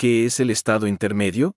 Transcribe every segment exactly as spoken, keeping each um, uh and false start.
¿Qué es el estado intermedio?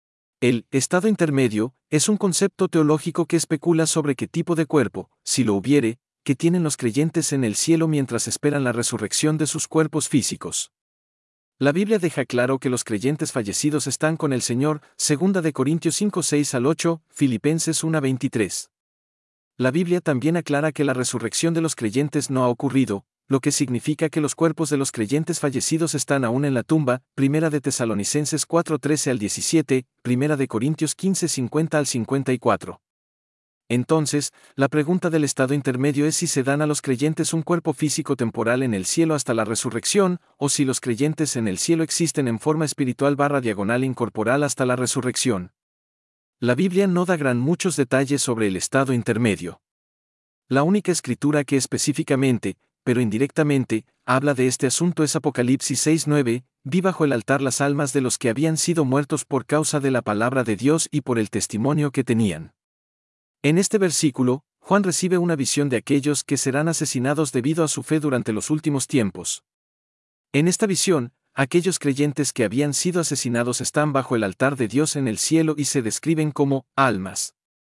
El estado intermedio es un concepto teológico que especula sobre qué tipo de cuerpo, si lo hubiere, que tienen los creyentes en el cielo mientras esperan la resurrección de sus cuerpos físicos. La Biblia deja claro que los creyentes fallecidos están con el Señor, segunda de Corintios cinco seis al ocho, Filipenses uno veintitrés. La Biblia también aclara que la resurrección de los creyentes no ha ocurrido, lo que significa que los cuerpos de los creyentes fallecidos están aún en la tumba, primera de Tesalonicenses cuatro trece al diecisiete, primera de Corintios quince cincuenta al cincuenta y cuatro. Entonces, la pregunta del estado intermedio es si se dan a los creyentes un cuerpo físico temporal en el cielo hasta la resurrección, o si los creyentes en el cielo existen en forma espiritual barra diagonal incorporal hasta la resurrección. La Biblia no da gran muchos detalles sobre el estado intermedio. La única escritura que específicamente, pero indirectamente, habla de este asunto es Apocalipsis seis nueve, vi bajo el altar las almas de los que habían sido muertos por causa de la palabra de Dios y por el testimonio que tenían. En este versículo, Juan recibe una visión de aquellos que serán asesinados debido a su fe durante los últimos tiempos. En esta visión, aquellos creyentes que habían sido asesinados están bajo el altar de Dios en el cielo y se describen como almas.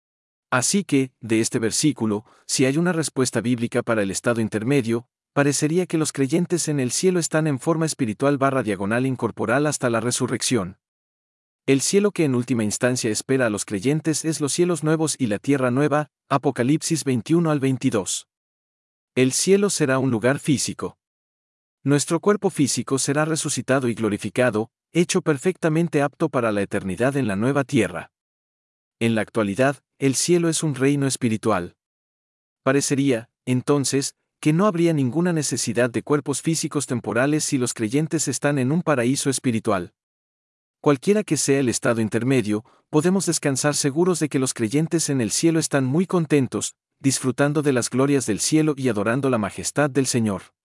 Así que, de este versículo, si hay una respuesta bíblica para el estado intermedio, parecería que los creyentes en el cielo están en forma espiritual barra diagonal incorporal hasta la resurrección. El cielo que en última instancia espera a los creyentes es los cielos nuevos y la tierra nueva, Apocalipsis veintiuno al veintidós. El cielo será un lugar físico. Nuestro cuerpo físico será resucitado y glorificado, hecho perfectamente apto para la eternidad en la nueva tierra. En la actualidad, el cielo es un reino espiritual. Parecería, entonces, que no habría ninguna necesidad de cuerpos físicos temporales si los creyentes están en un paraíso espiritual. Cualquiera que sea el estado intermedio, podemos descansar seguros de que los creyentes en el cielo están muy contentos, disfrutando de las glorias del cielo y adorando la majestad del Señor.